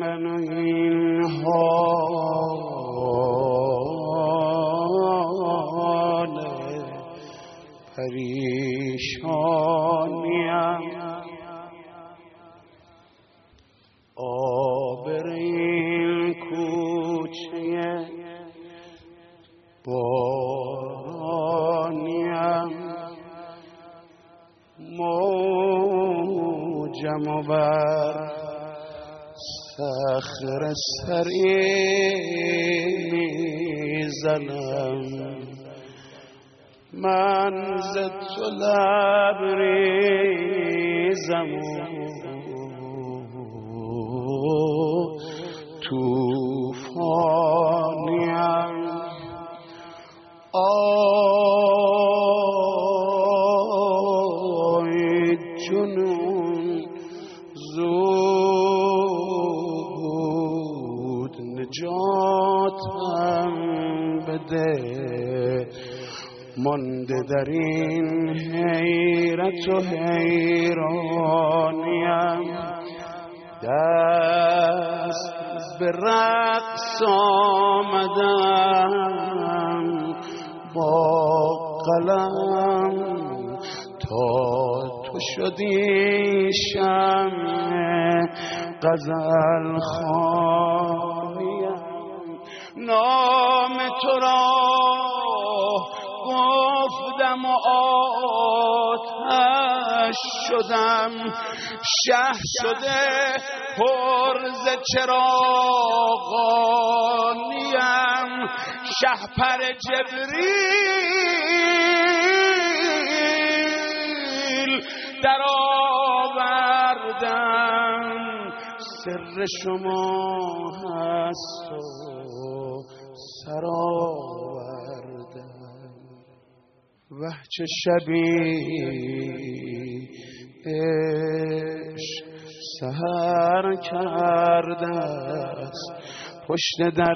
من این حال پریشانیم آبر این کوچه بارانیم موجم و بر صخره سری میزنم من ز تو لبریزم و طوفانیم آی جنون زود نجاتم بده مانده در این حیرت و حیرانیم دست به رقص آمدم با قلم تا تو شدی شمع غزل خوانیم نام تو را گفتم و آتش شدم شه شده پر ز چراغانیم شهپر جبریل در آوردم سر شما هست و سر آوردم وه چه شبی عشق سحر کرده است پشت در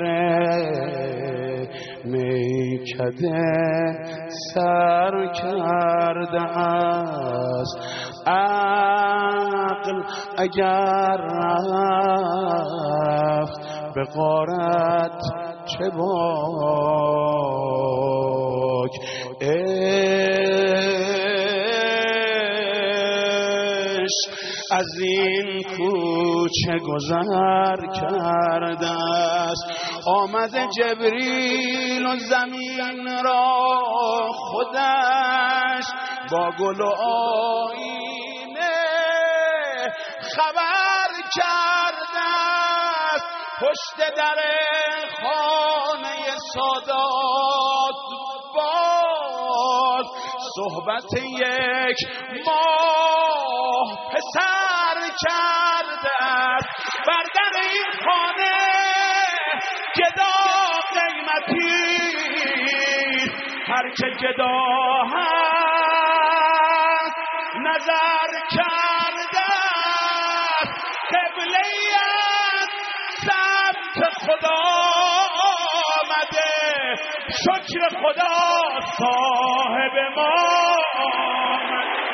میکده سر کرده است عقل اگر رفت به غارت چه باک از این کوچه گذر کرده است آمده جبریل و زمین را خودش با گل و آینه خبر کرده است پشت در خانه سادات باز صحبت یک ماه پسر کرده است بر در این خانه گدا قیمتی هر که گدا هست نظر کرده است قبله از سمت خدا آمده شکر خدا صاحب ما آمد